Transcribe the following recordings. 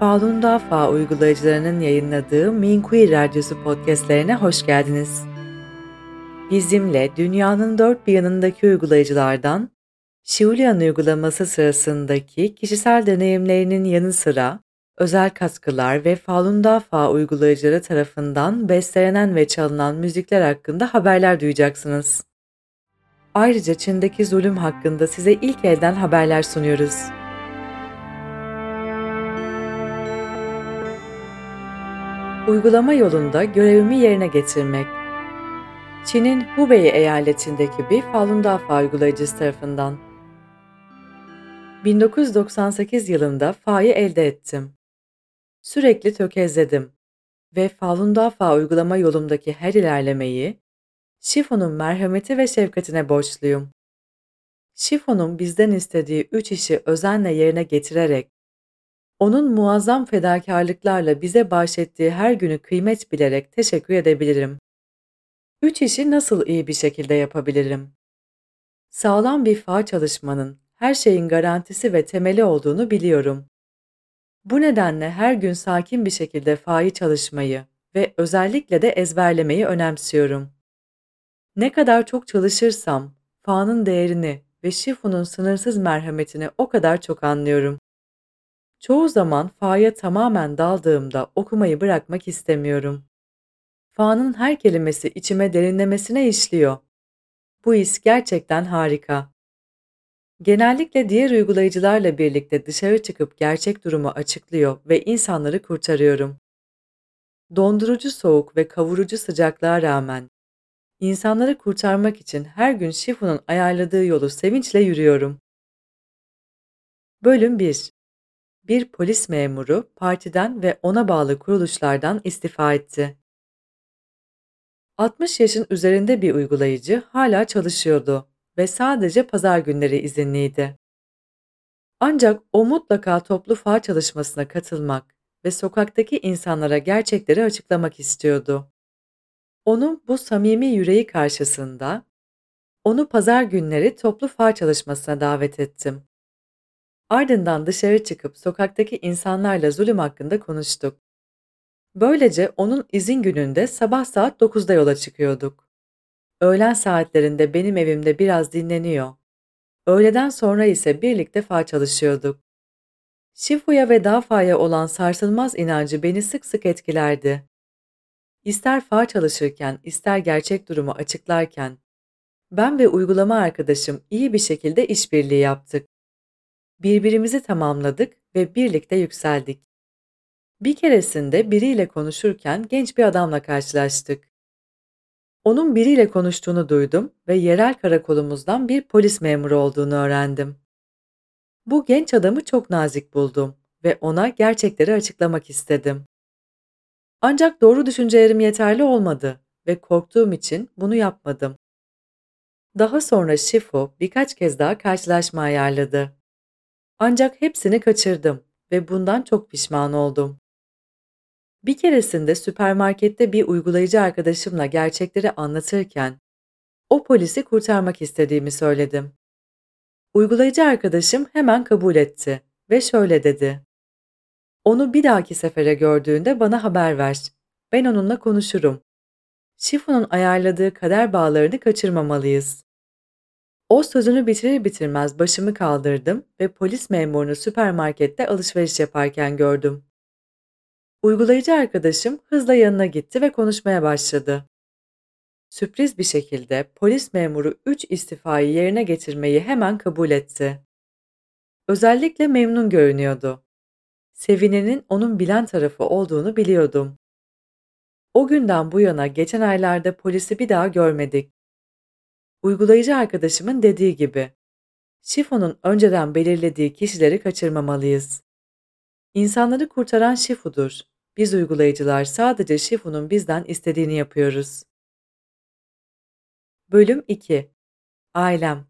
Falun Dafa uygulayıcılarının yayınladığı Minquee Radyosu podcastlerine hoş geldiniz. Bizimle dünyanın dört bir yanındaki uygulayıcılardan, Şiulian uygulaması sırasındaki kişisel deneyimlerinin yanı sıra, özel katkılar ve Falun Dafa uygulayıcıları tarafından bestelenen ve çalınan müzikler hakkında haberler duyacaksınız. Ayrıca Çin'deki zulüm hakkında size ilk elden haberler sunuyoruz. Uygulama yolunda görevimi yerine getirmek. Çin'in Hubei eyaletindeki bir Falun Dafa uygulayıcısı tarafından. 1998 yılında Fa'yı elde ettim. Sürekli tökezledim ve Falun Dafa uygulama yolumdaki her ilerlemeyi Shifu'nun merhameti ve şefkatine borçluyum. Shifu'nun bizden istediği 3 işi özenle yerine getirerek, onun muazzam fedakarlıklarla bize bahşettiği her günü kıymet bilerek teşekkür edebilirim. 3 işi nasıl iyi bir şekilde yapabilirim? Sağlam bir fağ çalışmanın her şeyin garantisi ve temeli olduğunu biliyorum. Bu nedenle her gün sakin bir şekilde fağı çalışmayı ve özellikle de ezberlemeyi önemsiyorum. Ne kadar çok çalışırsam, fağın değerini ve Shifu'nun sınırsız merhametini o kadar çok anlıyorum. Çoğu zaman fağa tamamen daldığımda okumayı bırakmak istemiyorum. Fağın her kelimesi içime derinlemesine işliyor. Bu his gerçekten harika. Genellikle diğer uygulayıcılarla birlikte dışarı çıkıp gerçek durumu açıklıyor ve insanları kurtarıyorum. Dondurucu soğuk ve kavurucu sıcaklığa rağmen insanları kurtarmak için her gün Shifu'nun ayarladığı yolu sevinçle yürüyorum. Bölüm 1. Bir polis memuru partiden ve ona bağlı kuruluşlardan istifa etti. 60 yaşın üzerinde bir uygulayıcı hala çalışıyordu ve sadece pazar günleri izinliydi. Ancak o mutlaka toplu fağ çalışmasına katılmak ve sokaktaki insanlara gerçekleri açıklamak istiyordu. Onun bu samimi yüreği karşısında, onu pazar günleri toplu fağ çalışmasına davet ettim. Ardından dışarı çıkıp sokaktaki insanlarla zulüm hakkında konuştuk. Böylece onun izin gününde sabah saat 9'da yola çıkıyorduk. Öğlen saatlerinde benim evimde biraz dinleniyor. Öğleden sonra ise birlikte fağ çalışıyorduk. Shifu'ya ve Dafa'ya olan sarsılmaz inancı beni sık sık etkilerdi. İster fağ çalışırken, ister gerçek durumu açıklarken, ben ve uygulama arkadaşım iyi bir şekilde işbirliği yaptık. Birbirimizi tamamladık ve birlikte yükseldik. Bir keresinde biriyle konuşurken genç bir adamla karşılaştık. Onun biriyle konuştuğunu duydum ve yerel karakolumuzdan bir polis memuru olduğunu öğrendim. Bu genç adamı çok nazik buldum ve ona gerçekleri açıklamak istedim. Ancak doğru düşüncelerim yeterli olmadı ve korktuğum için bunu yapmadım. Daha sonra Shifu birkaç kez daha karşılaşma ayarladı. Ancak hepsini kaçırdım ve bundan çok pişman oldum. Bir keresinde süpermarkette bir uygulayıcı arkadaşımla gerçekleri anlatırken o polisi kurtarmak istediğimi söyledim. Uygulayıcı arkadaşım hemen kabul etti ve şöyle dedi: "Onu bir dahaki sefere gördüğünde bana haber ver. Ben onunla konuşurum. Shifu'nun ayarladığı kader bağlarını kaçırmamalıyız." O sözünü bitirir bitirmez başımı kaldırdım ve polis memurunu süpermarkette alışveriş yaparken gördüm. Uygulayıcı arkadaşım hızla yanına gitti ve konuşmaya başladı. Sürpriz bir şekilde polis memuru 3 istifayı yerine getirmeyi hemen kabul etti. Özellikle memnun görünüyordu. Sevinenin onun bilen tarafı olduğunu biliyordum. O günden bu yana geçen aylarda polisi bir daha görmedik. Uygulayıcı arkadaşımın dediği gibi, Shifu'nun önceden belirlediği kişileri kaçırmamalıyız. İnsanları kurtaran Shifu'dur. Biz uygulayıcılar sadece Shifu'nun bizden istediğini yapıyoruz. Bölüm 2. Ailem.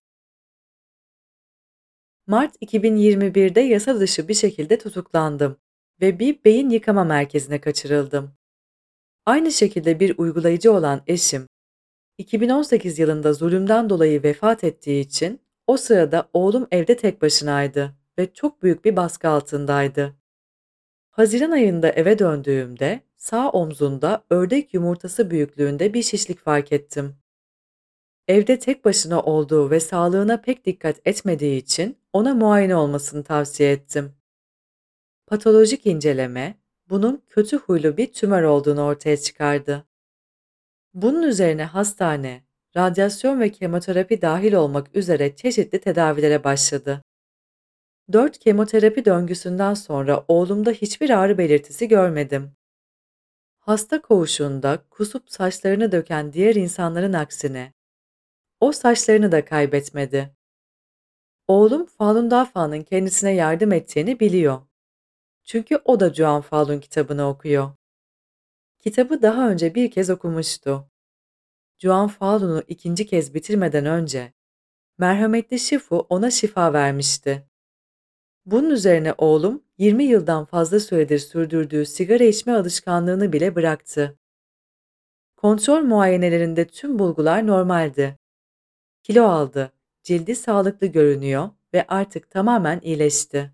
Mart 2021'de yasa dışı bir şekilde tutuklandım ve bir beyin yıkama merkezine kaçırıldım. Aynı şekilde bir uygulayıcı olan eşim, 2018 yılında zulümden dolayı vefat ettiği için o sırada oğlum evde tek başınaydı ve çok büyük bir baskı altındaydı. Haziran ayında eve döndüğümde sağ omzunda ördek yumurtası büyüklüğünde bir şişlik fark ettim. Evde tek başına olduğu ve sağlığına pek dikkat etmediği için ona muayene olmasını tavsiye ettim. Patolojik inceleme, bunun kötü huylu bir tümör olduğunu ortaya çıkardı. Bunun üzerine hastane, radyasyon ve kemoterapi dahil olmak üzere çeşitli tedavilere başladı. 4 kemoterapi döngüsünden sonra oğlumda hiçbir ağrı belirtisi görmedim. Hasta koğuşunda kusup saçlarını döken diğer insanların aksine o saçlarını da kaybetmedi. Oğlum Falun Dafa'nın kendisine yardım ettiğini biliyor. Çünkü o da Juan Falun kitabını okuyor. Kitabı daha önce bir kez okumuştu. Juan Falun'u ikinci kez bitirmeden önce merhametli Shifu ona şifa vermişti. Bunun üzerine oğlum 20 yıldan fazla süredir sürdürdüğü sigara içme alışkanlığını bile bıraktı. Kontrol muayenelerinde tüm bulgular normaldi. Kilo aldı, cildi sağlıklı görünüyor ve artık tamamen iyileşti.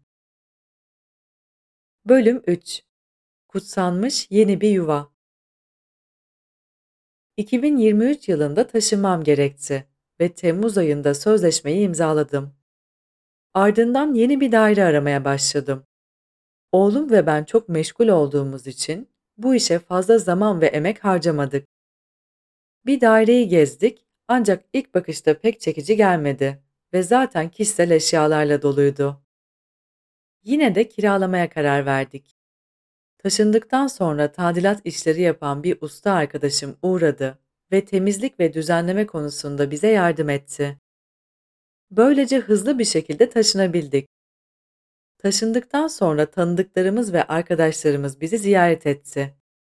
Bölüm 3. Kutsanmış yeni bir yuva. 2023 yılında taşınmam gerekti ve Temmuz ayında sözleşmeyi imzaladım. Ardından yeni bir daire aramaya başladım. Oğlum ve ben çok meşgul olduğumuz için bu işe fazla zaman ve emek harcamadık. Bir daireyi gezdik ancak ilk bakışta pek çekici gelmedi ve zaten kişisel eşyalarla doluydu. Yine de kiralamaya karar verdik. Taşındıktan sonra tadilat işleri yapan bir usta arkadaşım uğradı ve temizlik ve düzenleme konusunda bize yardım etti. Böylece hızlı bir şekilde taşınabildik. Taşındıktan sonra tanıdıklarımız ve arkadaşlarımız bizi ziyaret etti.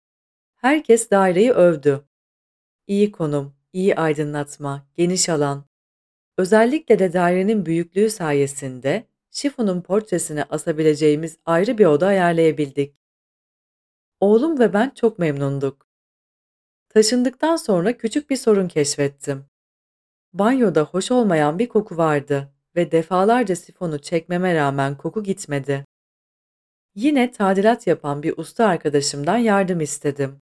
Herkes daireyi övdü. İyi konum, iyi aydınlatma, geniş alan. Özellikle de dairenin büyüklüğü sayesinde Şifu'nun portresini asabileceğimiz ayrı bir oda ayarlayabildik. Oğlum ve ben çok memnunduk. Taşındıktan sonra küçük bir sorun keşfettim. Banyoda hoş olmayan bir koku vardı ve defalarca sifonu çekmeme rağmen koku gitmedi. Yine tadilat yapan bir usta arkadaşımdan yardım istedim.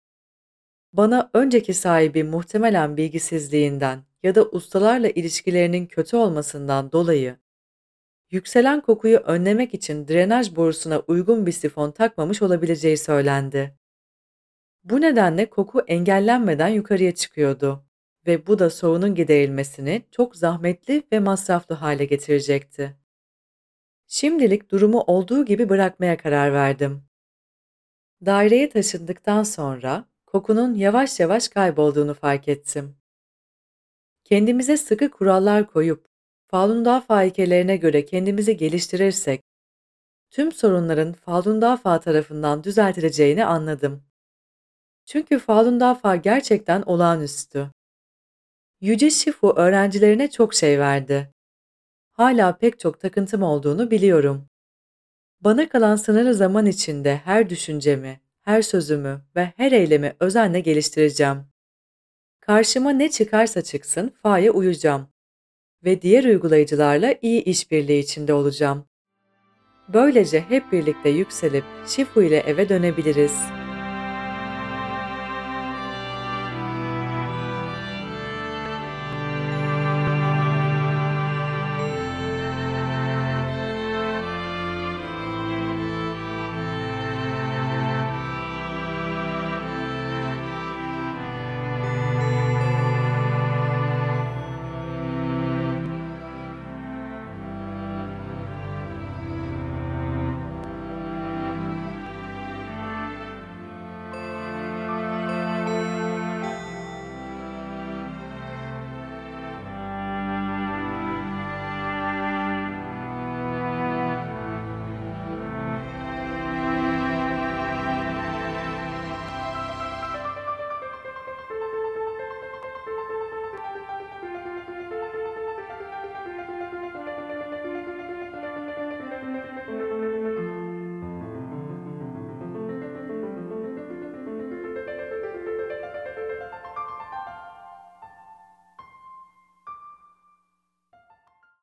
Bana önceki sahibi muhtemelen bilgisizliğinden ya da ustalarla ilişkilerinin kötü olmasından dolayı yükselen kokuyu önlemek için drenaj borusuna uygun bir sifon takmamış olabileceği söylendi. Bu nedenle koku engellenmeden yukarıya çıkıyordu ve bu da sorunun giderilmesini çok zahmetli ve masraflı hale getirecekti. Şimdilik durumu olduğu gibi bırakmaya karar verdim. Daireye taşındıktan sonra kokunun yavaş yavaş kaybolduğunu fark ettim. Kendimize sıkı kurallar koyup Falun Dafa ilkelerine göre kendimizi geliştirirsek tüm sorunların Falun Dafa tarafından düzeltileceğini anladım. Çünkü Falun Dafa gerçekten olağanüstü. Yüce Shifu öğrencilerine çok şey verdi. Hala pek çok takıntım olduğunu biliyorum. Bana kalan sınırlı zaman içinde her düşüncemi, her sözümü ve her eylemi özenle geliştireceğim. Karşıma ne çıkarsa çıksın Fa'ya uyacağım ve diğer uygulayıcılarla iyi işbirliği içinde olacağım. Böylece hep birlikte yükselip Shifu ile eve dönebiliriz.